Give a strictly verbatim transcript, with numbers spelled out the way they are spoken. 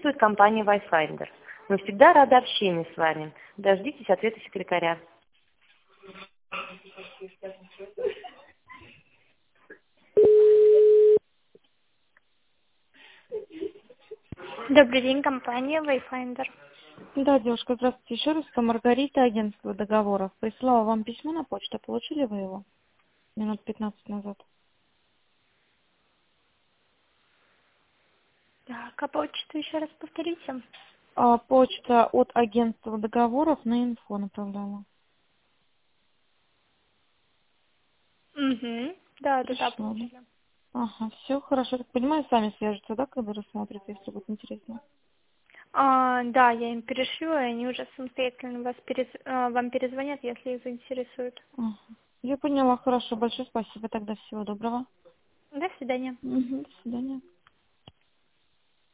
Приветствует компания Wayfinder. Мы всегда рады общению с вами. Дождитесь ответа секретаря. Добрый день, компания Wayfinder. Да, девушка, здравствуйте еще раз. Это Маргарита, агентство договоров. Присылала вам письмо на почту. Получили вы его? Минут пятнадцать назад. Так, а почту еще раз повторите. А, почта от агентства договоров на инфо направляла. Угу. Да, да, да, Пришло, да? получили. Ага, все хорошо. Так понимаю, сами свяжутся, да, когда рассмотрят, если будет интересно? А, да, я им перешлю, и они уже самостоятельно вас перез... а, вам перезвонят, если их заинтересует. Ага. Я поняла, хорошо. Большое спасибо. Тогда всего доброго. До свидания. Угу, до свидания.